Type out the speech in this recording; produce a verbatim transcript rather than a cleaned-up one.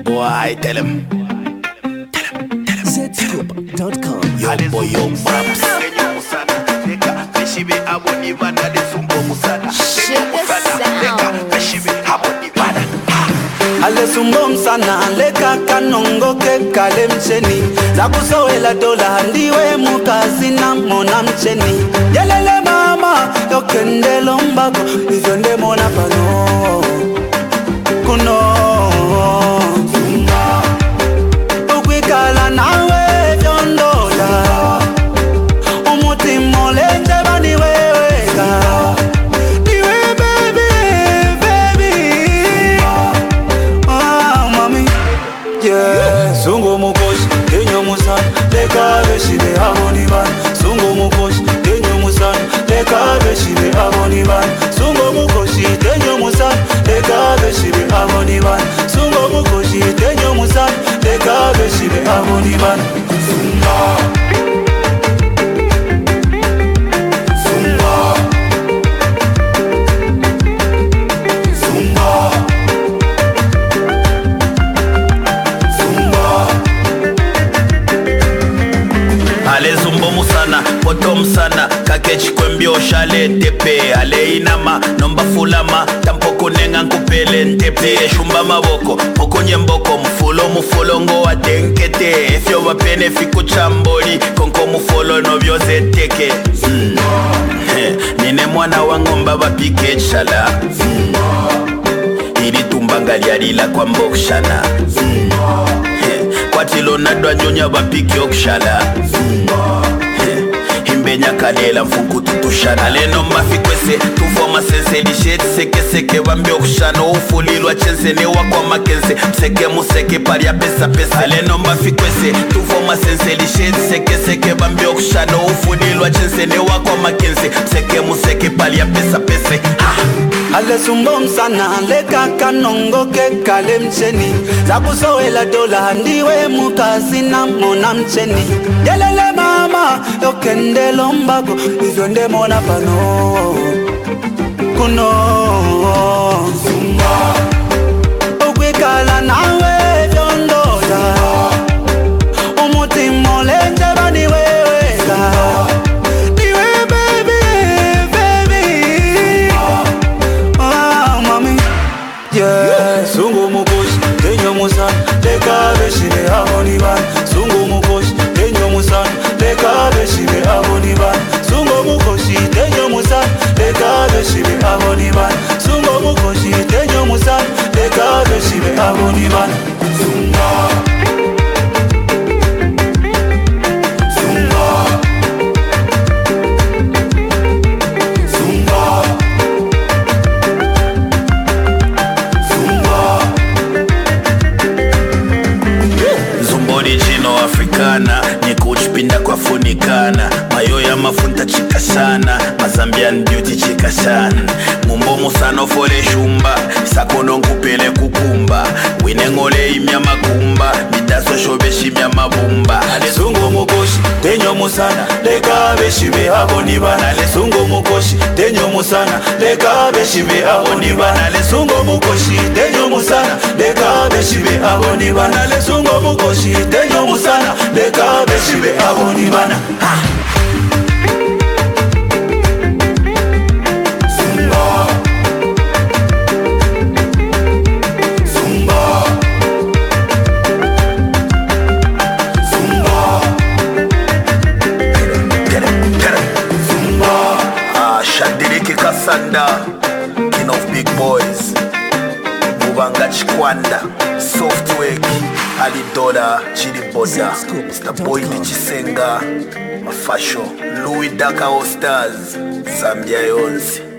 boy, tell him. Z Scoop dot com. Yo boy, yo raps. Ale sumbo msana leka kanongo ke kale mcheni zakusowela dola ndiwe mukazi na mona mcheni yelele mama yokendelo mbako izonde mona pano kuno sumba ukwikala nawe vyondola umuti molenje bani weweka Sungo mukoshi, tenyo musana, leka beshibe aboni ban. Sungo mukoshi, tenyo musana, leka beshibe aboni ban. Sungo mukoshi, tenyo musana, leka beshibe aboni ban. Sungo mukoshi, tenyo musana, leka beshibe aboni ban. Sunga. Ale zumbo musana, poto musana, kakechi kwembio shale tepe. Ale inama, nomba fulama, tampoko nenga nkupele ntepe. Shumba maboko, poko nyemboko, mfulo mufolo ngo wa tenkete. Efyo wapene fiku chamboli, konko mufolo novyo zeteke. mm. Nine mwana wangomba wapike chala. mm. Ili tumbanga lialila kwa mbokshana. mm. Kwatilo nadwa nyonya wapiki okshala. mm. Himbenya kalela mfungu tutushana. Leno mafikwese tufoma sense lisheti seke seke wambi okshana. Ufulilwa chense ne wakwa makense mseke museke pari ya pesa pesa. Leno mafikwese tufoma sense lisheti seke seke wambi okshana. Ufulilwa chense ne wakwa makense mseke museke pari ya pesa pesa. Ha! Ale sumbo msana leka kanongo ke kale mcheni zakusowela dola ndiwe mukazi na mona mcheni yelele mama yokendelo mbako izonde mona pano kuno sumba ukwikala nawe vyondola umuti molenje bani weweka Sungo mukoshi, tenyo musana, leka beshibe aboni ban. Sungo mukoshi, tenyo musana, leka beshibe aboni ban. Sungo mukoshi, tenyo musana, leka beshibe aboni ban. Sungo mukoshi, tenyo musana, leka beshibe aboni ban. Sunga. Africana, niko uchipinda kwa funikana. Mayo ya mafunta chika sana, Mazambian beauty chika sana. Mumbo musano fole shumba, sakono nkupele kukumba. Winengole imya makumba, midaso shobeshi mya mabumba. Ale sungo mukoshi, tenyo musana, leka beshibe aboni bana. Ale sungo mukoshi, tenyo musana, leka beshibe aboni bana. Ale sungo mukoshi, tenyo musana, leka beshibe aboni bana. Ale sungo mukoshi, tenyo musana, leka beshibe aboni bana. Ha! Kasanda, king of big boys, Mubanga Chikwanda, Softwork, Ali Dola, Chidi Boda, Mister Boy Chisenga, Mafasho, Louis Daka All Stars, Zambia Yonzi.